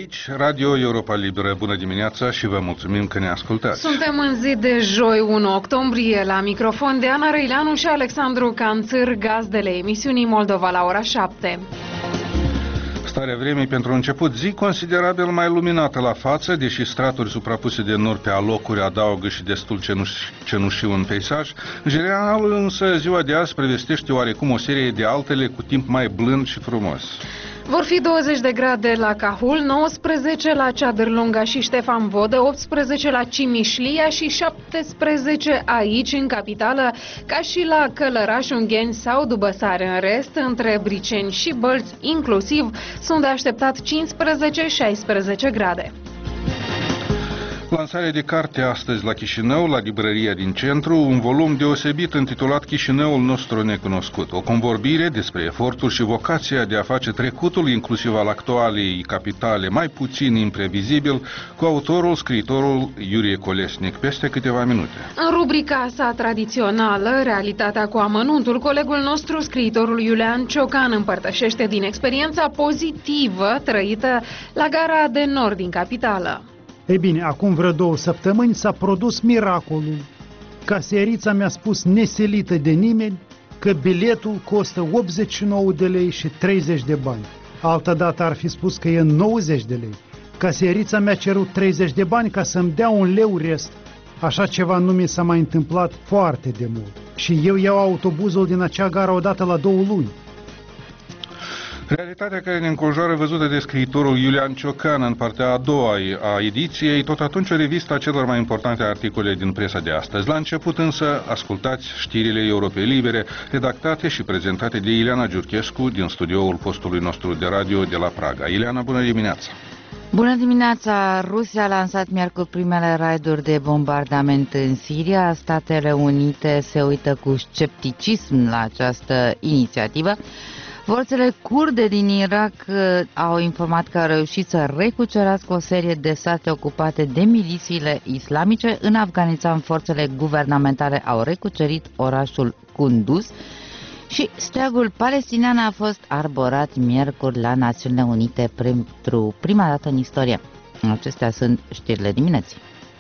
Aici, Radio Europa Liberă. Bună dimineața și vă mulțumim că ne ascultați. Suntem în zi de joi, 1 octombrie, la microfon de Ana Răileanu și Alexandru Canțâr, gazdele emisiunii Moldova la ora 7. Starea vremii pentru început zi considerabil mai luminată la față, deși straturi suprapuse de nori pe alocuri adaugă și destul cenușiu în peisaj. În general, însă, ziua de azi prevestește oarecum o serie de altele cu timp mai blând și frumos. Vor fi 20 de grade la Cahul, 19 la Ceadârlunga și Ștefan Vodă, 18 la Cimișlia și 17 aici, în capitală, ca și la Călăraș, Ungheni sau Dubăsare. În rest, între Briceni și Bălți, inclusiv, sunt de așteptat 15-16 grade. Lansarea de carte astăzi la Chișinău, la librăria din centru, un volum deosebit intitulat Chișinăul nostru necunoscut. O convorbire despre efortul și vocația de a face trecutul, inclusiv al actualei capitale, mai puțin imprevizibil, cu autorul, scriitorul Iurie Colesnic, peste câteva minute. În rubrica sa tradițională, Realitatea cu amănuntul, colegul nostru, scriitorul Iulian Ciocan, împărtășește din experiența pozitivă trăită la gara de nord din capitală. Ei bine, acum vreo 2 săptămâni s-a produs miracolul. Caserița mi-a spus nesilită de nimeni că biletul costă 89 de lei și 30 de bani. Altădată ar fi spus că e 90 de lei. Caserița mi-a cerut 30 de bani ca să-mi dea 1 leu rest. Așa ceva nu mi s-a mai întâmplat foarte de mult. Și eu iau autobuzul din acea gară odată la 2 luni. Realitatea care ne înconjoară, văzută de scriitorul Iulian Ciocan în partea a doua a ediției, tot atunci o revistă a celor mai importante articole din presa de astăzi. La început însă, ascultați știrile Europei Libere, redactate și prezentate de Ileana Giurchescu din studioul postului nostru de radio de la Praga. Ileana, bună dimineața! Bună dimineața! Rusia a lansat miercuri primele raiduri de bombardament în Siria. Statele Unite se uită cu scepticism la această inițiativă. Forțele kurde din Irak au informat că au reușit să recucerească o serie de sate ocupate de milițiile islamice. În Afganistan, forțele guvernamentale au recucerit orașul Kunduz și steagul palestinian a fost arborat miercuri la Națiunile Unite pentru prima dată în istorie. Acestea sunt știrile dimineții.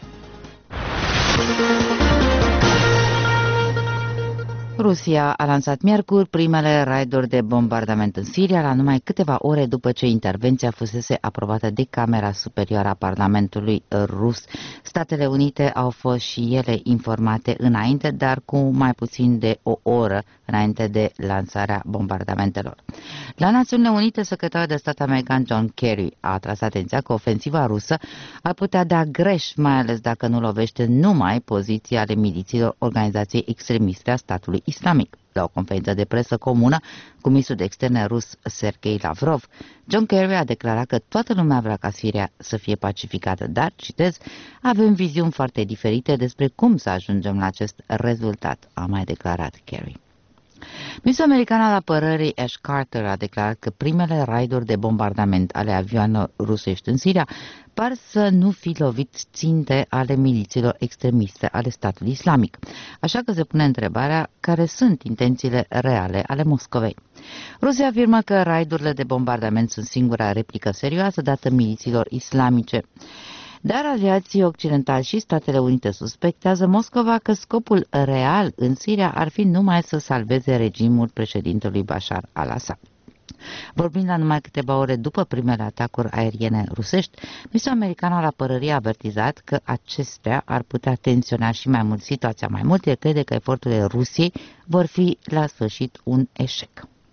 Rusia a lansat miercuri primele raiduri de bombardament în Siria, la numai câteva ore după ce intervenția fusese aprobată de Camera Superioară a Parlamentului rus. Statele Unite au fost și ele informate înainte, dar cu mai puțin de o oră înainte de lansarea bombardamentelor. La Națiunile Unite, secretarul de stat american John Kerry a atras atenția că ofensiva rusă ar putea da greș, mai ales dacă nu lovește numai poziții ale milițiilor organizației extremiste a statului islamic. La o conferință de presă comună cu ministrul de externe rus Sergei Lavrov, John Kerry a declarat că toată lumea vrea ca Siria să fie pacificată, dar, citez, avem viziuni foarte diferite despre cum să ajungem la acest rezultat, a mai declarat Kerry. Ministrul american al apărării Ash Carter a declarat că primele raiduri de bombardament ale avioanelor rusești în Siria par să nu fi lovit ținte ale milițiilor extremiste ale statului islamic. Așa că se pune întrebarea care sunt intențiile reale ale Moscovei. Rusia afirmă că raidurile de bombardament sunt singura replică serioasă dată milițiilor islamice. Dar aliații occidentali și Statele Unite suspectează Moscova că scopul real în Siria ar fi numai să salveze regimul președintelui Bashar al-Assad. Vorbind la numai câteva ore după primele atacuri aeriene rusești, ministrul american al apărării a avertizat că acestea ar putea tensiona și mai mult situația. Mai mult, el crede că eforturile Rusiei vor fi la sfârșit un eșec.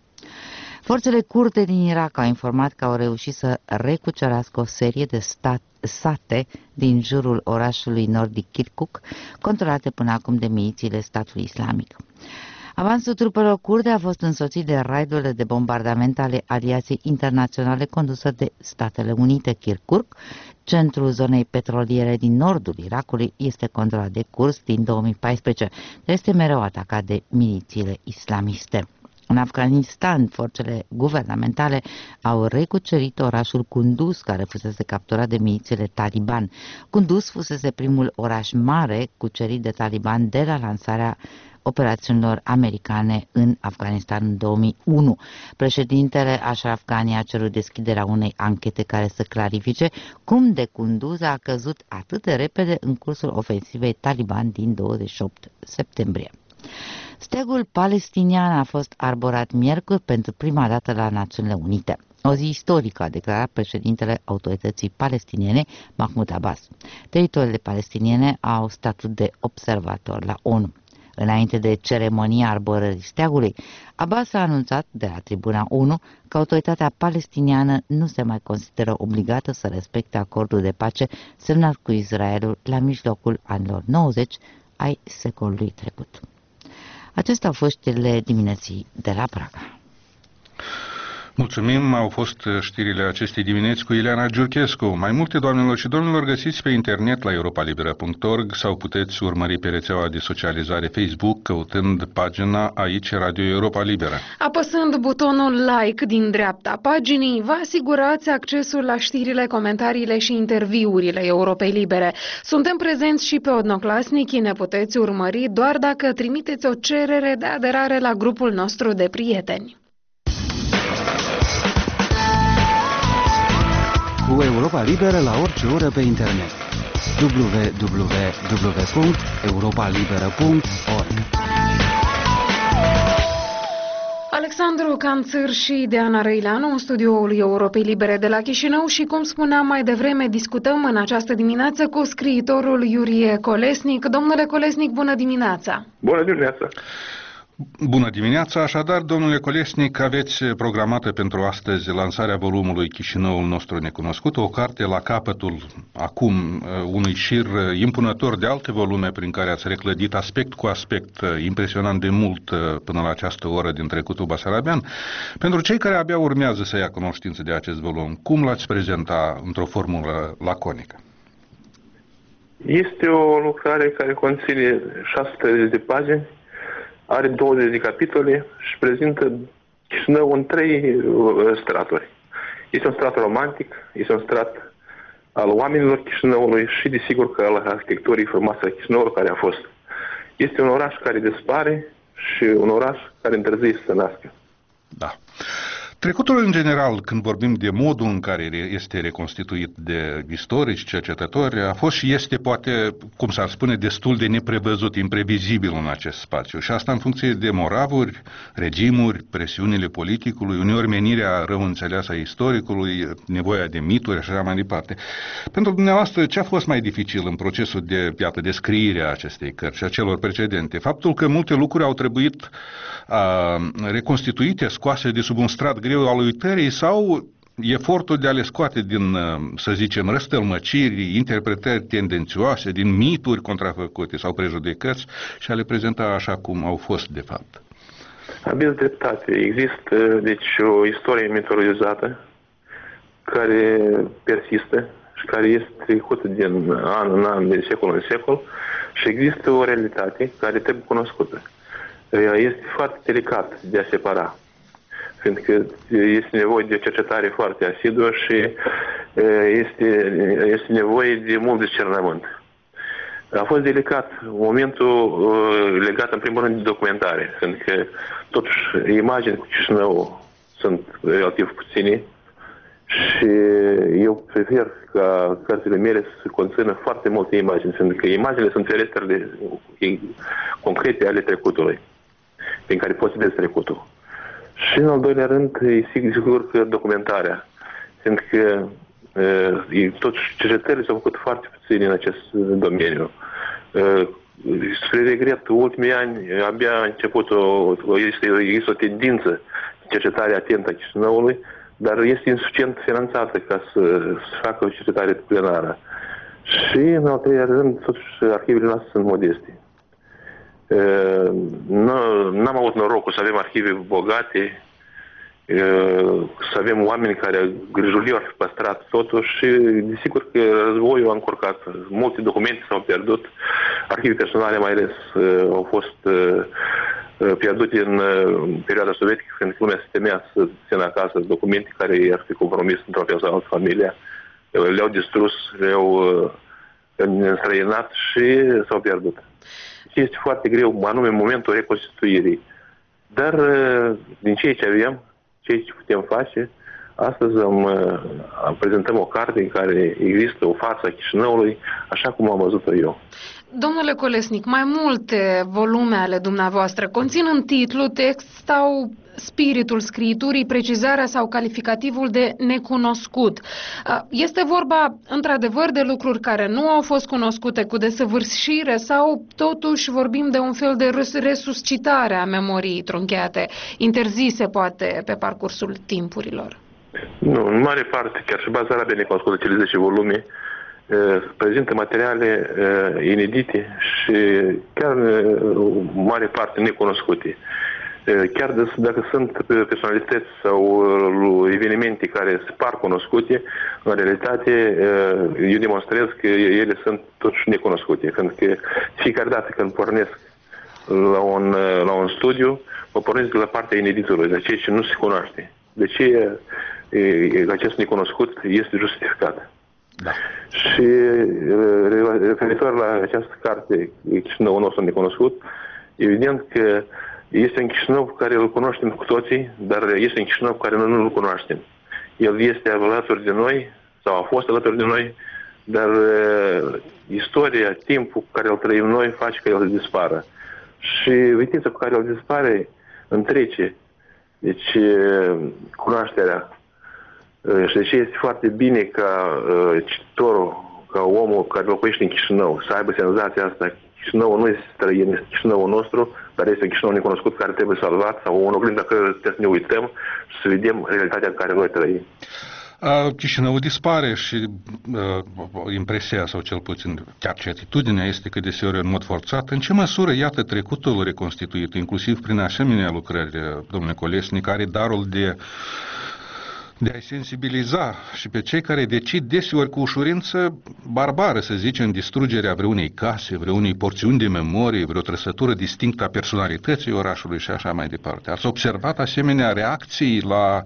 Forțele kurde din Irak au informat că au reușit să recucerească o serie de sate din jurul orașului nordic Kirkuk, controlate până acum de milițiile statului islamic. Avansul trupelor kurde a fost însoțit de raidurile de bombardament ale aliației internaționale condusă de Statele Unite. Kirkuk, centrul zonei petroliere din nordul Irakului, este controlat de kurzi din 2014, dar este mereu atacat de milițiile islamiste. În Afganistan, forțele guvernamentale au recucerit orașul Kunduz, care fusese capturat de milițiile Taliban. Kunduz fusese primul oraș mare cucerit de Taliban de la lansarea operațiunilor americane în Afganistan în 2001. Președintele Ashraf Ghani a cerut deschiderea unei anchete care să clarifice cum de Kunduz a căzut atât de repede în cursul ofensivei Taliban din 28 septembrie. Steagul palestinian a fost arborat miercuri pentru prima dată la Națiunile Unite. O zi istorică, a declarat președintele autorității palestiniene, Mahmoud Abbas. Teritoriile palestiniene au statut de observator la ONU. Înainte de ceremonia arborării steagului, Abbas a anunțat de la tribuna ONU că autoritatea palestiniană nu se mai consideră obligată să respecte acordul de pace semnat cu Israelul la mijlocul anilor 90 ai secolului trecut. Acestea au fost știrile dimineții de la Praga. Mulțumim, au fost știrile acestei dimineți cu Ileana Giurchescu. Mai multe, doamnelor și domnilor, găsiți pe internet la europalibera.org sau puteți urmări pe rețeaua de socializare Facebook căutând pagina Aici Radio Europa Liberă. Apăsând butonul like din dreapta paginii, vă asigurați accesul la știrile, comentariile și interviurile Europei Libere. Suntem prezenți și pe Odnoclasnici, ne puteți urmări doar dacă trimiteți o cerere de aderare la grupul nostru de prieteni. Cu Europa Liberă la orice oră pe internet. www.europalibera.org. Alexandru Canțâr și Diana Răileanu în studioul Europei Libere de la Chișinău și, cum spuneam mai devreme, discutăm în această dimineață cu scriitorul Iurie Colesnic. Domnule Colesnic, bună dimineața! Bună dimineața! Bună dimineața! Așadar, domnule Colesnic, aveți programată pentru astăzi lansarea volumului Chișinăul nostru necunoscut, o carte la capătul acum unui șir impunător de alte volume prin care ați reclădit aspect cu aspect impresionant de mult până la această oră din trecutul basarabean. Pentru cei care abia urmează să ia cunoștință de acest volum, cum l-ați prezenta într-o formulă laconică? Este o lucrare care conține 630 de pagini, are 20 de capitole și prezintă Chișinău în 3 straturi. Este un strat romantic, este un strat al oamenilor Chișinăului și, desigur, că al arhitecturii frumoase a Chișinăului care a fost. Este un oraș care dispare și un oraș care întârzie să se nască. Da. Trecutul în general, când vorbim de modul în care este reconstituit de istorici, cercetători, a fost și este, poate, cum s-ar spune, destul de neprevăzut, imprevizibil în acest spațiu. Și asta în funcție de moravuri, regimuri, presiunile politicului, uneori menirea rău înțeleasă a istoricului, nevoia de mituri și așa mai departe. Pentru dumneavoastră, ce a fost mai dificil în procesul de, iată, descriere a acestei cărți și a celor precedente? Faptul că multe lucruri au trebuit reconstituite, scoase de sub un strat greu al uitării sau efortul de a le scoate din, să zicem, răstălmăciri, interpretări tendențioase, din mituri contrafăcute sau prejudecăți și a le prezenta așa cum au fost de fapt? Aveți dreptate. Există, deci, o istorie mitologizată care persistă și care este trecută din an în an, din secol în secol și există o realitate care trebuie cunoscută. Este foarte delicat de a separa, fiindcă este nevoie de o cercetare foarte asiduă și este nevoie de mult discernământ. A fost delicat momentul legat în primul rând de documentare, fiindcă totuși imagini cu Chișinău sunt relativ puține și eu prefer ca cărțile mele să conțină foarte multe imagini, fiindcă imaginile sunt ferestrele concrete ale trecutului, prin care poți să vezi trecutul. Și în al doilea rând, e sigur că documentarea, fiindcă totuși cercetările s-au făcut foarte puține în acest domeniu. Spre regret, ultimii ani abia a început există o tendință de cercetare atentă a Chișinăului, dar este insuficient finanțată ca să facă o cercetare plenară. Și în al treilea rând, totuși, arhivele noastre sunt modeste. N-am avut norocul să avem arhive bogate, să avem oameni care grijuliu ar fi păstrat totul și desigur că războiul a încurcat. Multe documente s-au pierdut, arhive personale mai ales au fost pierdute în perioada sovietică, când lumea se temea să țină acasă documente care i-ar fi compromis într-o fel sau altă familia. Le-au distrus, le-au înstrăinat și s-au pierdut. Și este foarte greu, anume în momentul reconstituirii. Dar din ceea ce avem, ceea ce putem face, astăzi prezentăm o carte în care există o față a Chișinăului, așa cum am văzut-o eu. Domnule Colesnic, mai multe volume ale dumneavoastră conțin în titlu, text sau spiritul scriturii, precizarea sau calificativul de necunoscut. Este vorba, într-adevăr, de lucruri care nu au fost cunoscute cu desăvârșire sau totuși vorbim de un fel de resuscitare a memoriei trunchiate, interzise poate pe parcursul timpurilor? Nu, în mare parte, chiar și bazarea de necunoscută, cele 10 volume, prezintă materiale inedite și chiar în mare parte necunoscute. Chiar dacă sunt personalități sau evenimente care se par cunoscute, în realitate eu demonstrez că ele sunt totuși necunoscute. Pentru că fiecare dată când pornesc la un studiu, mă pornesc de la partea ineditului, de ceea ce nu se cunoaște. De ce acest necunoscut este justificat. Da. Și referitor la această carte, Chișinăul nostru necunoscut, evident că este un Chișinău pe care îl cunoaștem cu toții, dar este un Chișinău pe care noi nu îl cunoaștem. El este alături de noi, sau a fost alături de noi, dar istoria, timpul pe care îl trăim noi face ca el să dispară. Și viteza cu care el dispare întrece. Deci cunoașterea. Și deci este foarte bine ca cititorul, ca omul care locuiește în Chișinău, să aibă senzația asta. Chișinăul nu este străin, este Chișinăul nostru, dar este un Chișinău necunoscut care trebuie salvat, sau un oglindă care trebuie să ne uităm și să vedem realitatea în care noi trăim. Chișinăul dispare și impresia, sau cel puțin chiar și atitudinea, este că deseori în mod forțat. În ce măsură, iată, trecutul reconstituit, inclusiv prin asemenea lucrări, domnule Colesnic, are darul de a-i sensibiliza și pe cei care decid deseori cu ușurință barbară, să zicem, distrugerea vreunei case, vreunei porțiuni de memorie, vreo trăsătură distinctă a personalității orașului și așa mai departe. Ați observat asemenea reacții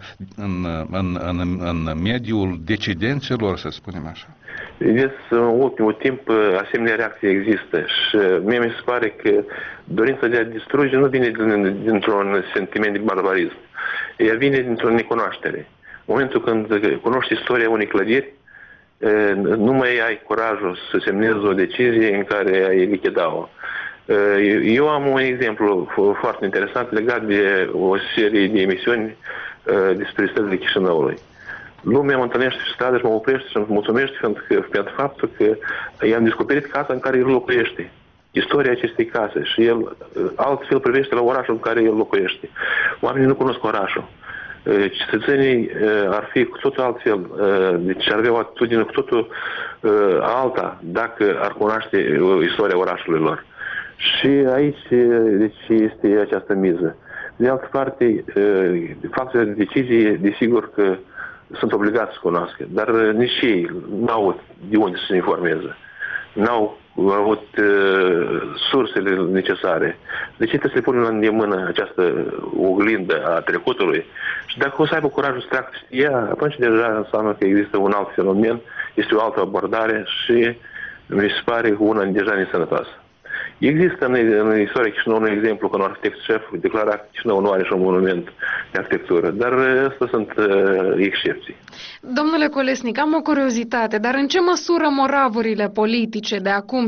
în mediul decidențelor, să spunem așa? Vedeți, în ultimul timp asemenea reacții există și mie mi se pare că dorința de a distruge nu vine dintr-un sentiment de barbarism. Ea vine dintr-o necunoaștere. În momentul când cunoști istoria unei clădiri, nu mai ai curajul să semnezi o decizie în care ai lichida-o. Eu am un exemplu foarte interesant legat de o serie de emisiuni despre străzile Chișinăului. Lumea mă întâlnește pe stradă și mă oprește și îmi mulțumește pentru faptul că i-am descoperit casa în care el locuiește. Istoria acestei case și el altfel privește la orașul în care el locuiește. Oamenii nu cunosc orașul. Cetățenii ar fi cu totul altfel, deci ar avea o atitudine cu totul alta dacă ar cunoaște istoria orașului lor. Și aici deci, este această miză. De altă parte, factorii de decizie, desigur că sunt obligați să cunoască, dar nici ei n-au de unde să se informeze. N-au avut sursele necesare. De ce trebuie să le punem la îndemână această oglindă a trecutului? Și dacă o să aibă curajul să treacă ea, atunci deja înseamnă că există un alt fenomen, este o altă abordare și mi se pare una deja nesănătoasă. Există în istoria Chișinăului un exemplu că un arhitect șef declara că Chișinăul nu are și un monument de arhitectură, dar astea sunt excepții. Domnule Colesnic, am o curiozitate, dar în ce măsură moravurile politice de acum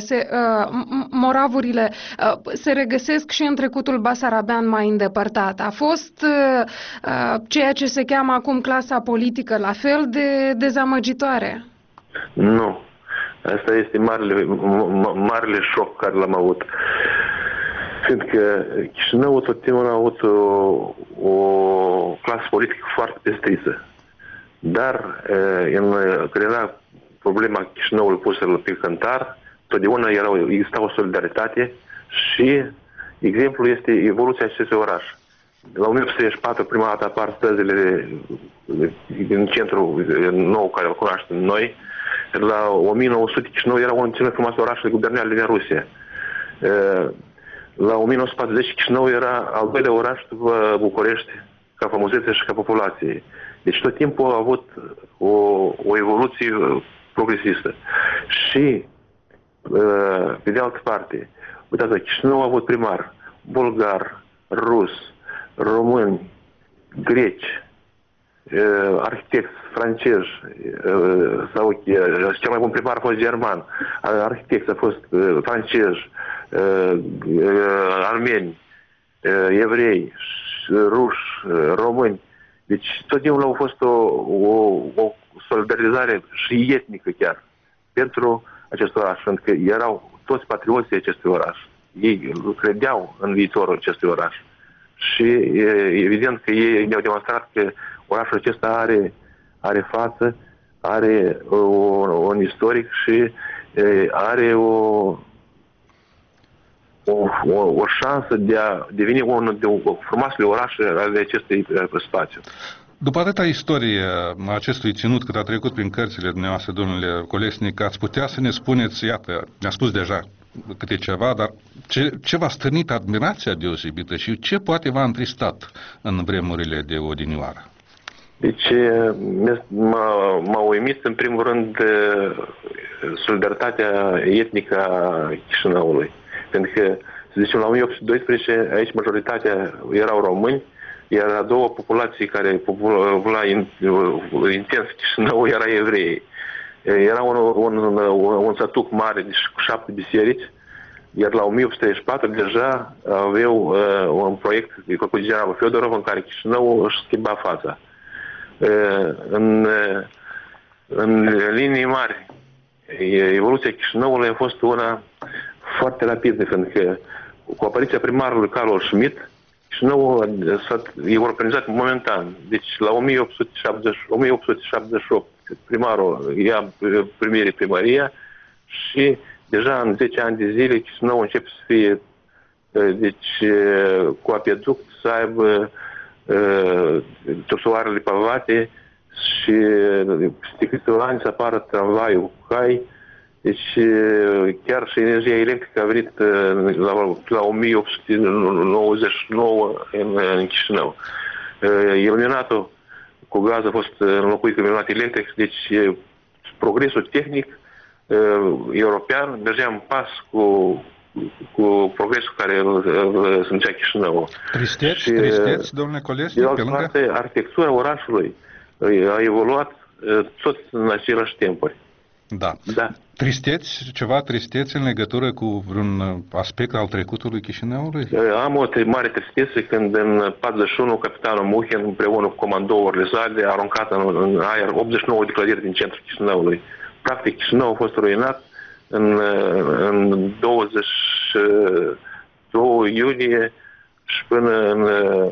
se regăsesc și în trecutul basarabean mai îndepărtat? A fost ceea ce se cheamă acum clasa politică la fel de dezamăgitoare? Nu. Asta este marele șoc care l-am avut. Fiindcă Chișinăul tot timpul a avut o clasă politică foarte pestriță. Dar când era problema Chișinăului pusă pe cântar, totdeauna exista o solidaritate și exemplul este evoluția acestui oraș. La 1934 prima dată apar străzile din centrul nou care îl cunoaștem noi. La 1900 Chișinău era unul dintre cele mai frumoase orașele guvernale din Rusia. La 1940 Chișinău era al doilea oraș după București ca frumusețe și ca populație. Deci tot timpul a avut o evoluție progresistă. Și pe de altă parte, uitați, Chișinău a avut primar bulgar, rus, români, greci, arhitecți francezi, sau cel mai bun primar a fost german, arhitecți a fost francezi, armeni, evrei, ruși, români. Deci tot timpul a fost o solidarizare și etnică chiar pentru acest oraș, pentru că erau toți patrioții acestui oraș. Ei credeau în viitorul acestui oraș. Și evident că ei ne-au demonstrat că orașul acesta are față, are un istoric și are o șansă de a deveni unul dintre frumoasele orașe ale acestui spațiu. După atâta istorie a acestui ținut cât a trecut prin cărțile dumneavoastră, domnule Colesnic, ați putea să ne spuneți, iată, mi-a spus deja câte ceva, dar ce v-a stârnit admirația deosebită și ce poate v-a întristat în vremurile de odinioară? Deci m-a uimit în primul rând solidaritatea etnică a Chișinăului. Pentru că, să zicem, la 1812 aici majoritatea erau români, iar a doua populație care popula intens Chișinău era evrei. Era un sătuc mare cu 7 biserici, iar la 1834 deja aveau un proiect făcut de generalul Feodorov în care Chișinău își schimba fața. În linii mari, evoluția Chișinăului a fost una foarte rapidă, pentru că cu apariția primarului Carol Schmidt, Chișinău e organizat momentan. Deci la 1878 primarul ia primăria și deja în 10 ani de zile Chișinău începe să fie cu apeduct, să aibă trotuarele pavate și peste câteva ani să apară tramvaiul cu cai. Deci chiar și energia electrică a venit la 1899 în Chișinău. Iluminatul cu gaz a fost înlocuit cu iluminat electric, deci progresul tehnic european mergea în pas cu progresul care îl simțea Chișinău. Tristeți, domnule Colesnic? De altă parte, arhitectura orașului a evoluat tot în același timpuri. Da. Ceva tristeți în legătură cu vreun aspect al trecutului Chișinăului? Am o mare tristețe când în 41 capitanul Muhin împreună cu comandourile sale a aruncat în aer 89 de clădiri din centrul Chișinăului. Practic Chișinău a fost ruinat în 22 iulie și până în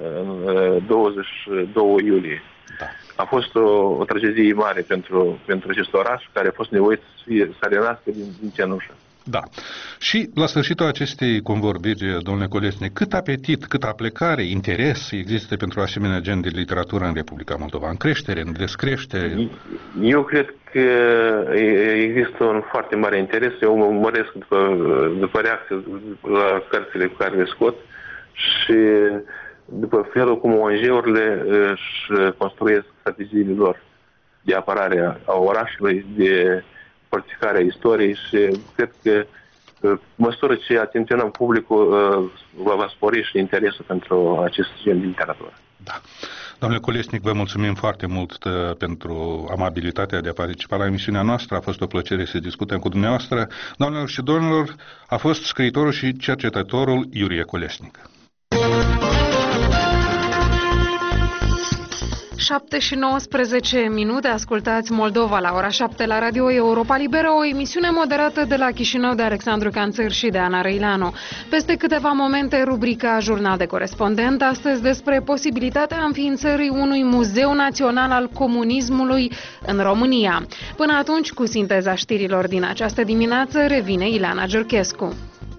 22 iulie. Da. A fost o tragedie mare pentru acest oraș, care a fost nevoit să renască din cenușă. Da. Și la sfârșitul acestei convorbiri, domnule Colesnic, cât apetit, cât aplecare, interes există pentru asemenea gen de literatură în Republica Moldova? În creștere, în descreștere? Eu cred că există un foarte mare interes. Eu mă urmăresc după reacție la cărțile cu care le scot și după felul cum ONG-urile își construiesc strategiile lor de apărare a orașului, de fortificarea istoriei și cred că măsură ce atenționăm publicul va spori și interesul pentru acest gen de literatură. Da. Domnule Colesnic, vă mulțumim foarte mult pentru amabilitatea de a participa la emisiunea noastră. A fost o plăcere să discutăm cu dumneavoastră. Doamnelor și domnilor, a fost scriitorul și cercetătorul Iurie Colesnic. 7 și 19 minute, ascultați Moldova la ora 7 la Radio Europa Liberă, o emisiune moderată de la Chișinău de Alexandru Canțăr și de Ana Răileanu. Peste câteva momente, rubrica Jurnal de Corespondent, astăzi despre posibilitatea înființării unui muzeu național al comunismului în România. Până atunci, cu sinteza știrilor din această dimineață, revine Ileana Giurchescu.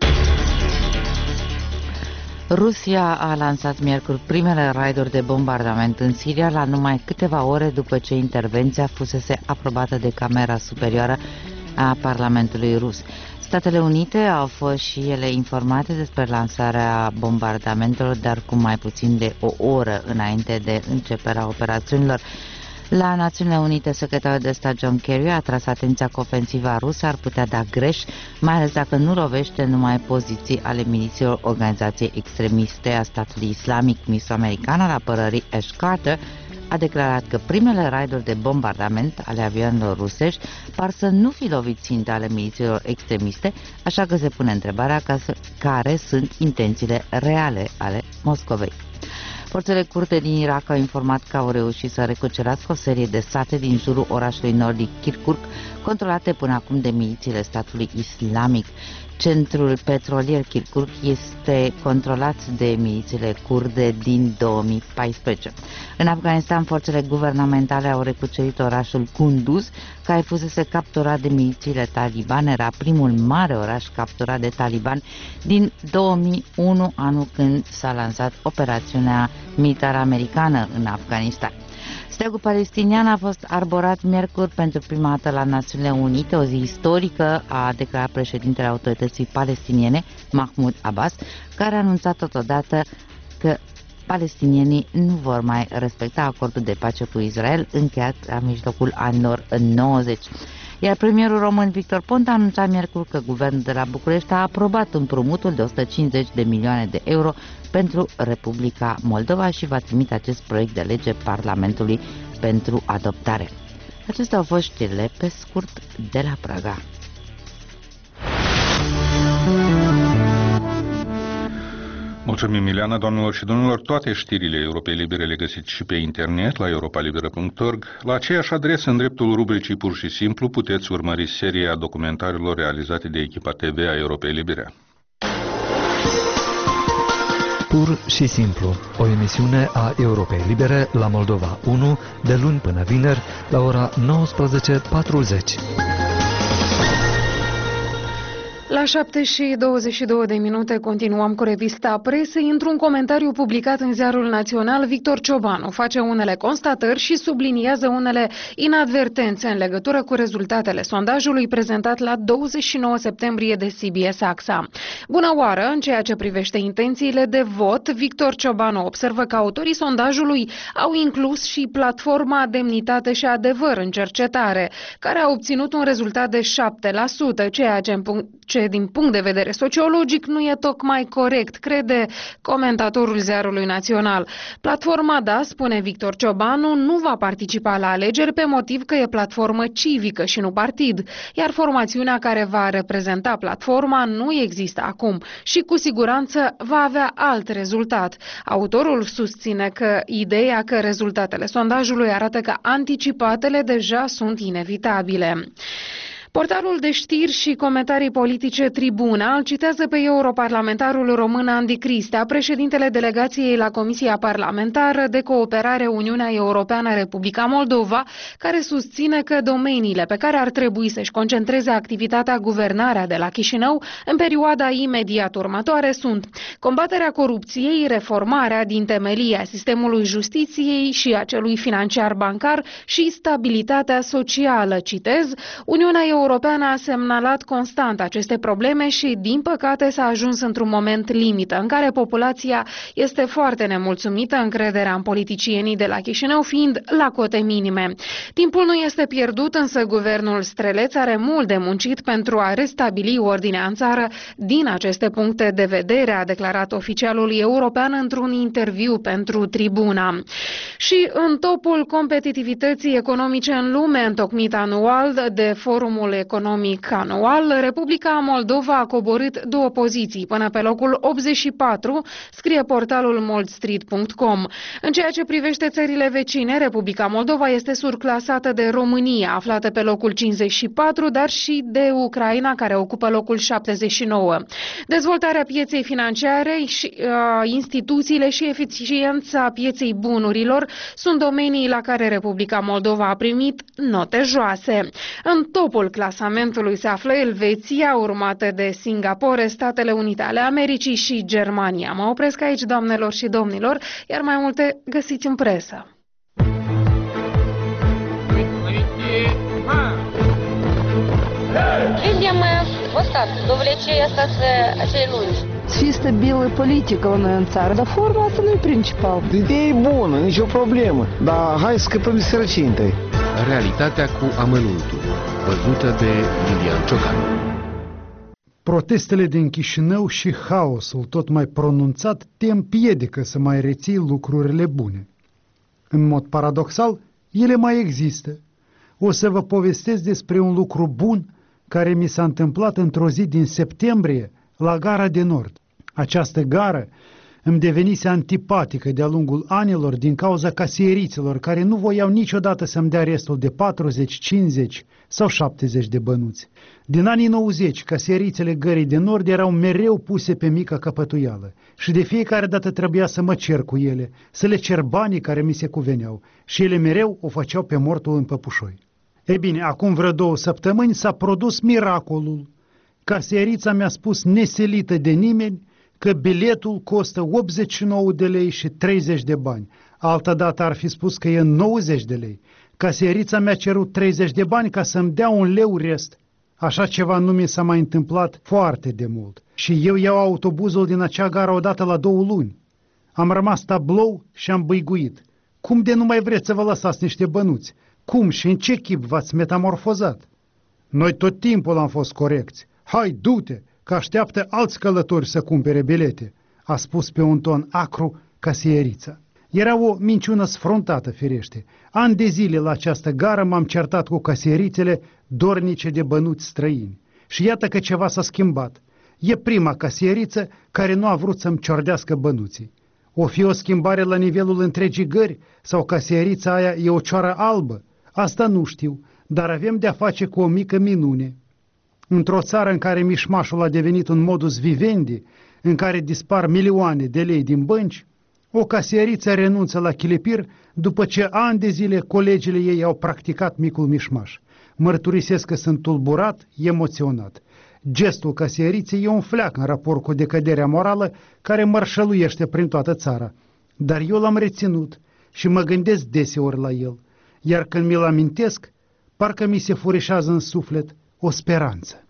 Rusia a lansat miercuri primele raiduri de bombardament în Siria la numai câteva ore după ce intervenția fusese aprobată de Camera Superioară a Parlamentului rus. Statele Unite au fost și ele informate despre lansarea bombardamentelor, dar cu mai puțin de o oră înainte de începerea operațiunilor. La Națiunile Unite, secretarul de stat John Kerry a tras atenția că ofensiva rusă ar putea da greș, mai ales dacă nu lovește numai poziții ale milițiilor organizației extremiste a statului islamic. Ministrul american al apărării Ash Carter a declarat că primele raiduri de bombardament ale avioanelor rusești par să nu fi lovit ținte ale milițiilor extremiste, așa că se pune întrebarea care sunt intențiile reale ale Moscovei. Forțele curte din Irak au informat că au reușit să recucerească o serie de sate din jurul orașului nordic Kirkuk, controlate până acum de milițiile statului islamic. Centrul petrolier Kirkuk este controlat de milițiile kurde din 2014. În Afganistan, forțele guvernamentale au recucerit orașul Kunduz, care fusese capturat de milițiile talibane. Era primul mare oraș capturat de talibani din 2001, anul când s-a lansat operațiunea militară americană în Afganistan. Steagul palestinian a fost arborat miercuri pentru prima dată la Națiunile Unite, o zi istorică, a declarat președintele autorității palestiniene, Mahmoud Abbas, care a anunțat totodată că palestinienii nu vor mai respecta acordul de pace cu Israel încheiat la mijlocul anilor 90. Iar premierul român Victor Ponta a anunțat miercuri că guvernul de la București a aprobat împrumutul de 150 de milioane de euro pentru Republica Moldova și va trimite acest proiect de lege Parlamentului pentru adoptare. Acestea au fost știrile pe scurt de la Praga. Mulțumim, Miliana. Doamnelor și domnilor, toate știrile Europei Libere le găsiți și pe internet la europalibera.org. La aceeași adresă, în dreptul rubricii Pur și Simplu, puteți urmări seria documentarilor realizate de echipa TV a Europei Libere. Pur și Simplu, o emisiune a Europei Libere la Moldova 1, de luni până vineri, la ora 19:40. La 7:22 continuăm cu revista presei. Într-un comentariu publicat în Ziarul Național, Victor Ciobanu face unele constatări și subliniază unele inadvertențe în legătură cu rezultatele sondajului prezentat la 29 septembrie de CBS AXA. Bună oară! În ceea ce privește intențiile de vot, Victor Ciobanu observă că autorii sondajului au inclus și platforma Demnitate și Adevăr în cercetare, care a obținut un rezultat de 7%, ceea ce din punct de vedere sociologic nu e tocmai corect, crede comentatorul Ziarului Național. Platforma DA, spune Victor Ciobanu, nu va participa la alegeri pe motiv că e platformă civică și nu partid, iar formațiunea care va reprezenta platforma nu există acum și cu siguranță va avea alt rezultat. Autorul susține că ideea că rezultatele sondajului arată că anticipatele deja sunt inevitabile. Portalul de știri și comentarii politice Tribuna îl citează pe europarlamentarul român Andy Cristea, președintele delegației la Comisia Parlamentară de Cooperare Uniunea Europeană-Republica Moldova, care susține că domeniile pe care ar trebui să-și concentreze activitatea guvernarea de la Chișinău în perioada imediat următoare sunt combaterea corupției, reformarea din temelie a sistemului justiției și a celui financiar bancar și stabilitatea socială. Citez, Uniunea Europeană a semnalat constant aceste probleme și, din păcate, s-a ajuns într-un moment limită în care populația este foarte nemulțumită, încrederea în politicienii de la Chișinău fiind la cote minime. Timpul nu este pierdut, însă guvernul Streleț are mult de muncit pentru a restabili ordinea în țară. Din aceste puncte de vedere, a declarat oficialul european într-un interviu pentru Tribuna. Și în topul competitivității economice în lume, întocmit anual de Forumul Economic Anual, Republica Moldova a coborât 2 poziții până pe locul 84, scrie portalul moldstreet.com. În ceea ce privește țările vecine, Republica Moldova este surclasată de România, aflată pe locul 54, dar și de Ucraina, care ocupă locul 79. Dezvoltarea pieței financiare, instituțiile și eficiența pieței bunurilor sunt domenii la care Republica Moldova a primit note joase. În topul clasamentului se află Elveția, urmată de Singapore, Statele Unite ale Americii și Germania. Mă opresc aici, doamnelor și domnilor, iar mai multe găsiți în presă. Видимо, вот stat. Dovlecei asta acei lungi. Să fie stabilă politică la noi în țară, dar forma asta nu e principal. Ideea e bună, nicio problemă, dar hai să scăpăm de sărăcie întâi. Realitatea cu amănuntul, văzută de Iulian Ciocan. Protestele din Chișinău și haosul tot mai pronunțat te împiedică să mai reții lucrurile bune. În mod paradoxal, ele mai există. O să vă povestesc despre un lucru bun care mi s-a întâmplat într-o zi din septembrie la Gara de Nord. Această gară îmi devenise antipatică de-a lungul anilor din cauza casieriților care nu voiau niciodată să-mi dea restul de 40, 50 sau 70 de bănuți. Din anii 90, casierițele Gării de Nord erau mereu puse pe mică căpătuială și de fiecare dată trebuia să mă cer cu ele, să le cer banii care mi se cuveneau și ele mereu o făceau pe mortul în păpușoi. Ei bine, acum vreo 2 săptămâni s-a produs miracolul. Casierița mi-a spus nesilită de nimeni că biletul costă 89 de lei și 30 de bani. Altădată ar fi spus că e 90 de lei. Casierița mi-a cerut 30 de bani ca să-mi dea 1 leu rest. Așa ceva nu mi s-a mai întâmplat foarte de mult. Și eu iau autobuzul din acea gară odată la 2 luni. Am rămas tablou și am băiguit. Cum de nu mai vreți să vă lăsați niște bănuți? Cum și în ce chip v-ați metamorfozat? Noi tot timpul am fost corecți. Hai, du-te, că așteaptă alți călători să cumpere bilete, a spus pe un ton acru casierița. Era o minciună sfruntată, firește. Ani de zile la această gară m-am certat cu casierițele dornice de bănuți străini. Și iată că ceva s-a schimbat. E prima casieriță care nu a vrut să-mi ciordească bănuții. O fi o schimbare la nivelul întregii gări sau casierița aia e o cioară albă? Asta nu știu, dar avem de-a face cu o mică minune. Într-o țară în care mișmașul a devenit un modus vivendi, în care dispar milioane de lei din bănci, o casieriță renunță la chilipir după ce ani de zile colegile ei au practicat micul mișmaș. Mărturisesc că sunt tulburat, emoționat. Gestul casieriței e un fleac în raport cu decăderea morală care mărșăluiește prin toată țara. Dar eu l-am reținut și mă gândesc deseori la el, iar când mi-l amintesc, parcă mi se furișează în suflet o speranță.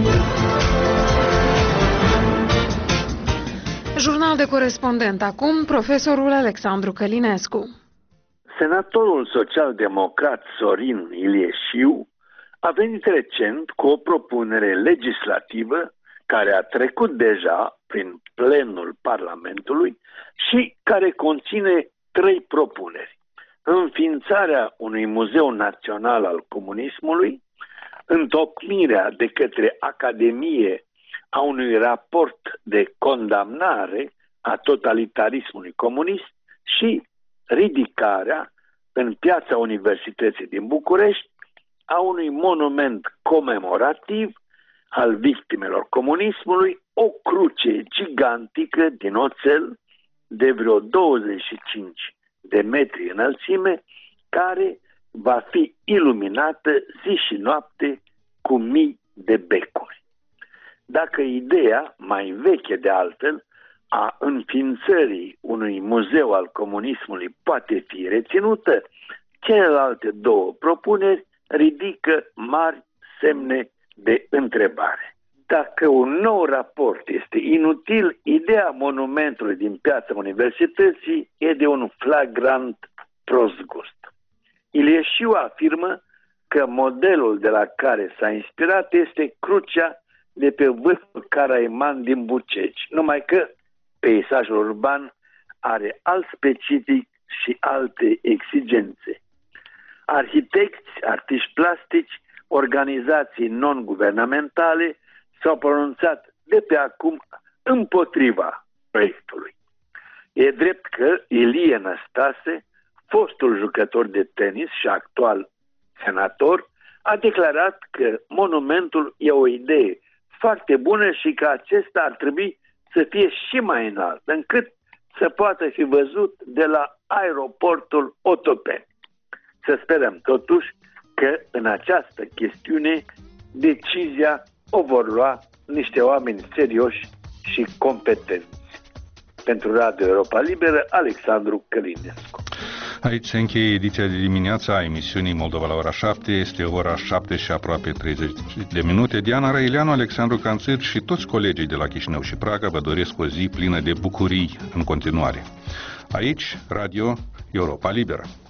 Jurnal de corespondent acum, profesorul Alexandru Călinescu. Senatorul social-democrat Sorin Ilieșiu a venit recent cu o propunere legislativă care a trecut deja prin plenul Parlamentului și care conține 3 propuneri. Înființarea unui muzeu național al comunismului, întocmirea de către Academie a unui raport de condamnare a totalitarismului comunist și ridicarea în piața Universității din București a unui monument comemorativ al victimelor comunismului, o cruce gigantică din oțel de vreo 25 de metri înălțime, care va fi iluminată zi și noapte cu mii de becuri. Dacă ideea, mai veche de altfel, a înființării unui muzeu al comunismului poate fi reținută, celelalte 2 propuneri ridică mari semne de întrebare. Dacă un nou raport este inutil, ideea monumentului din piața Universității e de un flagrant prost gust. Ilieșiu afirmă că modelul de la care s-a inspirat este crucea de pe vârful Caraiman din Bucegi, numai că peisajul urban are alt specific și alte exigențe. Arhitecți, artiști plastici, organizații non-guvernamentale s-au pronunțat de pe acum împotriva proiectului. E drept că Ilie Năstase, fostul jucător de tenis și actual senator, a declarat că monumentul e o idee foarte bună și că acesta ar trebui să fie și mai înalt, încât să poată fi văzut de la aeroportul Otopeni. Să sperăm totuși că în această chestiune decizia o vor lua niște oameni serioși și competenți. Pentru Radio Europa Liberă, Alexandru Călinescu. Aici se încheie ediția de dimineață a emisiunii Moldova la ora 7. Este ora 7 și aproape 30 de minute. Diana Răileanu, Alexandru Canțir și toți colegii de la Chișinău și Praga vă doresc o zi plină de bucurii în continuare. Aici, Radio Europa Liberă.